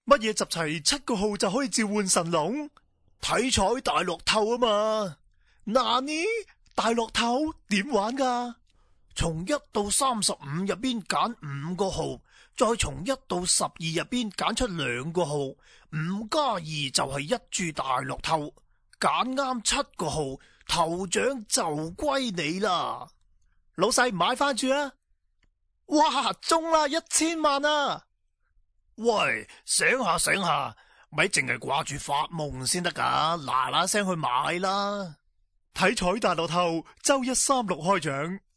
乜嘢集齊7個號就可以召喚神龍？體彩大樂透啊嘛！嗱呢，大樂透點玩噶？從1到35入邊揀5個號，再從1到12入邊揀出2個號，5+2就係1注大樂透。揀啱7個號，頭獎就歸你啦！老細買翻注啊！哇，中啦1000萬啊！喂，醒下醒下，咪淨係掛住發夢先得噶，嗱嗱聲去買啦！體彩大樂透，周1、3、6開獎。